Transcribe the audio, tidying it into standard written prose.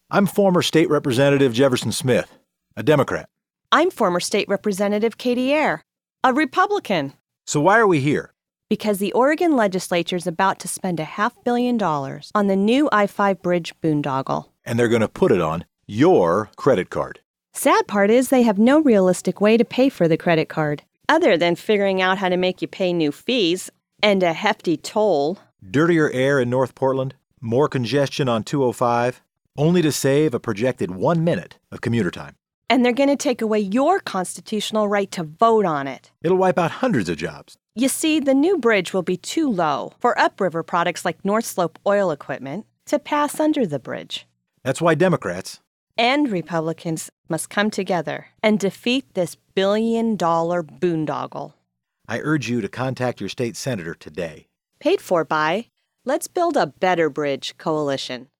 I'm former State Representative Jefferson Smith, a Democrat. I'm former State Representative Katie Eyre, a Republican. So why are we here? Because the Oregon legislature is about to spend $500 million on the new I-5 bridge boondoggle. And they're going to put it on your credit card. Sad part is they have no realistic way to pay for the credit card, other than figuring out how to make you pay new fees and a hefty toll. Dirtier air in North Portland, more congestion on 205, only to save a projected 1 minute of commuter time. And they're going to take away your constitutional right to vote on it. It'll wipe out hundreds of jobs. You see, the new bridge will be too low for upriver products like North Slope oil equipment to pass under the bridge. That's why Democrats And Republicans must come together and defeat this billion-dollar boondoggle. I urge you to contact your state senator today. Paid for by Let's Build a Better Bridge Coalition.